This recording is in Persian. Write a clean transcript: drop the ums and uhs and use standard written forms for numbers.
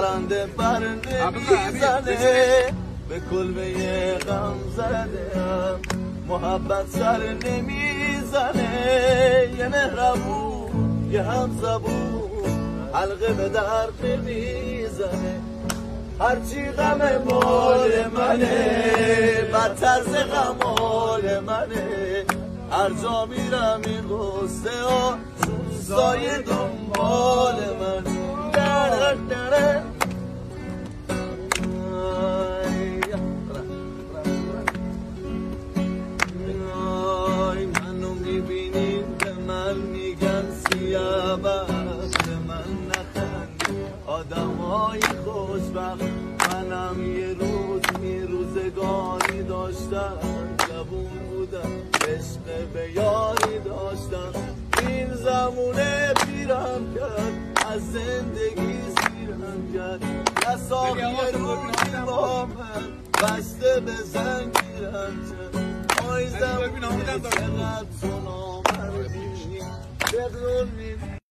پرنده پرنده میزنه به کلبه غم زدم محبت سر نمیزنه یه مهربون یه هم زبون حلقه به درد نمیزنه هرچی غم مال منه بدتر ز غم مال منه هر جا میرم این غصه ها سایه دنبال من منو میبینیم به من میگن سیاوش به من نخندی آدم های خوشبخت منم یه روزگاری داشتم جوون بودم عشق به یاری داشتم این زمونه پیرم کرد از زندگی سیرم کرد یساقی روزی با من بسته به زنگیرم کرد آی زمونه چقدر تو نامردی بدون